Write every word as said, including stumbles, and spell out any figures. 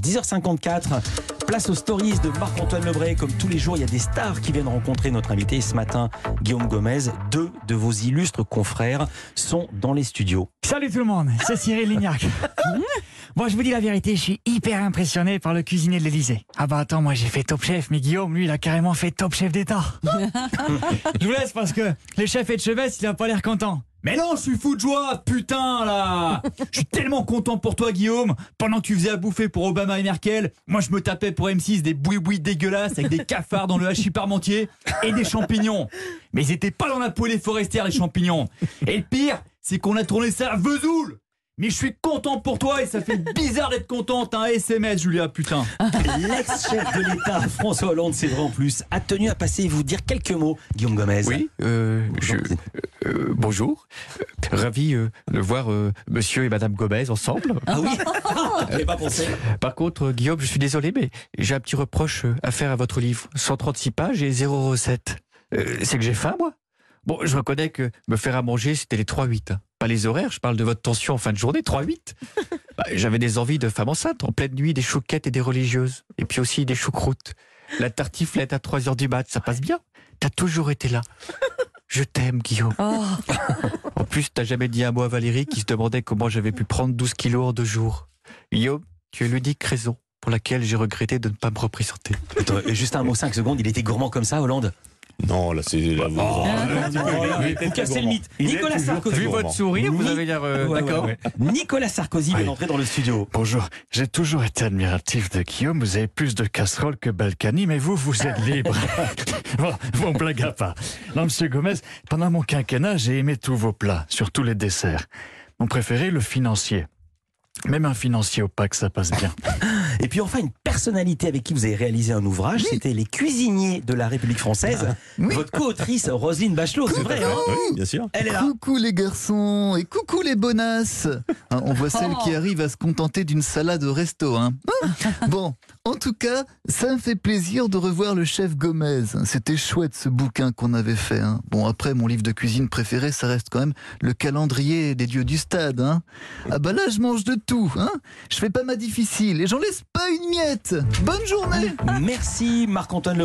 dix heures cinquante-quatre. Place aux stories de Marc-Antoine Lebray. Comme tous les jours, il y a des stars qui viennent rencontrer notre invité. Et ce matin, Guillaume Gomez, deux de vos illustres confrères sont dans les studios. Salut tout le monde, c'est Cyril Lignac. Moi, je vous dis la vérité, je suis hyper impressionné par le cuisinier de l'Élysée. Ah bah attends, moi j'ai fait Top Chef, mais Guillaume, lui, il a carrément fait Top Chef d'État. Je vous laisse parce que le chef Etchebest, il a pas l'air content. Mais non, je suis fou de joie, putain, là. Je suis tellement content pour toi, Guillaume. Pendant que tu faisais à bouffer pour Obama et Merkel, moi je me tapais pour M six des boui-boui dégueulasses avec des cafards dans le hachis parmentier et des champignons. Mais ils étaient pas dans la poêlée forestière, les champignons. Et le pire, c'est qu'on a tourné ça à Vesoul. Mais je suis content pour toi et ça fait bizarre d'être content. T'as un S M S, Julia, putain. L'ex-chef de l'État, François Hollande, c'est vrai en plus, a tenu à passer et vous dire quelques mots, Guillaume Gomez. Oui, euh, je, euh, bonjour. Euh, ravi euh, de voir euh, monsieur et madame Gomez ensemble. Ah oui, j'avais pas pensé. Par contre, euh, Guillaume, je suis désolé, mais j'ai un petit reproche euh, à faire à votre livre. cent trente-six pages et zéro recette. Euh, c'est que j'ai faim, moi. Bon, je reconnais que me faire à manger, c'était les trois huit. Hein. Pas les horaires, je parle de votre tension en fin de journée, trois huit. Bah, j'avais des envies de femme enceinte, en pleine nuit, des chouquettes et des religieuses. Et puis aussi des choucroutes. La tartiflette à trois heures du mat, ça passe bien. T'as toujours été là. Je t'aime, Guillaume. Oh. En plus, t'as jamais dit un mot à Valérie qui se demandait comment j'avais pu prendre douze kilos en deux jours. Guillaume, tu es l'unique raison pour laquelle j'ai regretté de ne pas me représenter. Attends, juste un mot, cinq secondes, il était gourmand comme ça, Hollande? Non, là c'est... Là, vous, oh, vous cassez le mythe. Nicolas Sarkozy. Vu votre sourire, vous avez l'air euh, ouais, d'accord. Ouais, ouais. Nicolas Sarkozy vient d'entrer dans le studio. Bonjour, j'ai toujours été admiratif de Guillaume. Vous avez plus de casseroles que Balkany, mais vous, vous êtes libre. Bon, bon, blague à part. Non, monsieur Gomez, pendant mon quinquennat, j'ai aimé tous vos plats, surtout les desserts. Mon préféré, le financier. Même un financier opaque, ça passe bien. Et puis enfin, une personnalité avec qui vous avez réalisé un ouvrage, oui. C'était les cuisiniers de la République française. Ah, oui. Votre co-autrice, Roselyne Bachelot, c'est vrai, hein? Oui, bien sûr. Elle est là. Coucou les garçons et coucou les bonasses. Hein, on voit celle qui arrive à se contenter d'une salade au resto. Hein. Bon, en tout cas, ça me fait plaisir de revoir le chef Gomez. C'était chouette ce bouquin qu'on avait fait. Hein. Bon, après, mon livre de cuisine préféré, ça reste quand même le calendrier des dieux du stade. Hein. Ah bah là, je mange de tout. Hein. Je fais pas ma difficile et j'en laisse pas une miette. Bonne journée. Merci Marc-Antoine